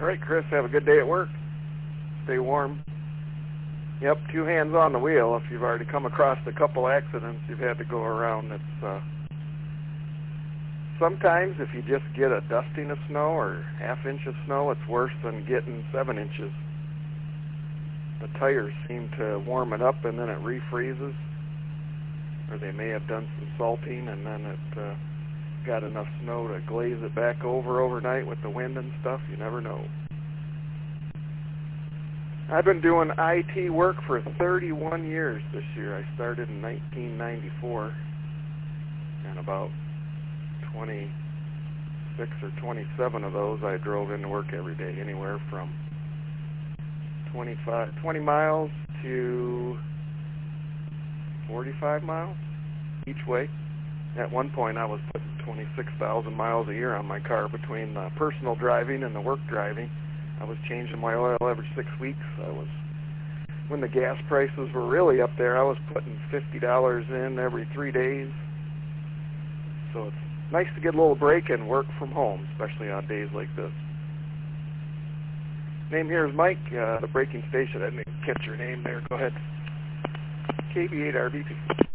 right, Chris, have a good day at work. Stay warm. Yep, 2 hands on the wheel. If you've already come across a couple accidents, you've had to go around. It's sometimes if you just get a dusting of snow or half-inch of snow, it's worse than getting 7 inches. The tires seem to warm it up and then it refreezes, or they may have done some salting and then it got enough snow to glaze it back over overnight with the wind and stuff. You never know. I've been doing IT work for 31 years this year. I started in 1994, and about 26 or 27 of those I drove into work every day, anywhere from 20 miles to 45 miles each way. At one point I was putting 26,000 miles a year on my car between the personal driving and the work driving. I was changing my oil every 6 weeks. When the gas prices were really up there, I was putting $50 in every 3 days. So it's nice to get a little break and work from home, especially on days like this. Name here is Mike, the braking station. I didn't catch your name there. Go ahead. KB8RBP.